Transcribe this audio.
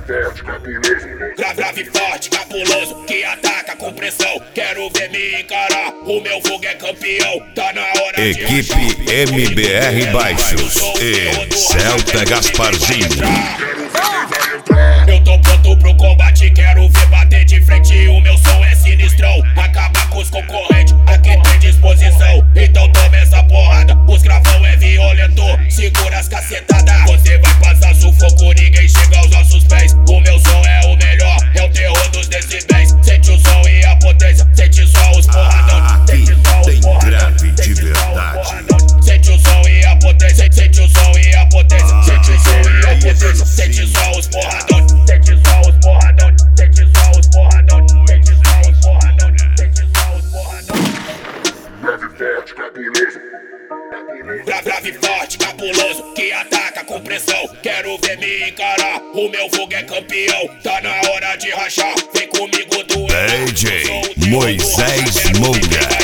Grave forte, cabuloso, que ataca com pressão. Quero ver me encarar, o meu fogo é campeão. Tá na hora de Equipe MBR Baixos e Celta Gasparzinho. Eu tô pronto pro combate, quero ver bater de frente. O meu som é sinistrão, acaba com os concorrentes. Aqui tem disposição, então toma essa porrada. Os gravão é violento, segura as cacetadas. Você vai passar sufoco, ninguém chega aos nossos pés. O meu som é o melhor, é o terror dos decibéis. Sente o som e a potência, sente só os porradão. Sente só os porradão, de verdade. sente o som e a potência, sente o som e a potência. Sente o som e a potência, sente só os porradão. Sente só os porradão, sente só os porradão. Sente só os porradão, sente só os porradão. Grave forte, cabuloso, que ataca com pressão. Quero ver me encarar, o meu fogo é campeão. Tá na hora de rachar, vem comigo do DJ Moisés Moura.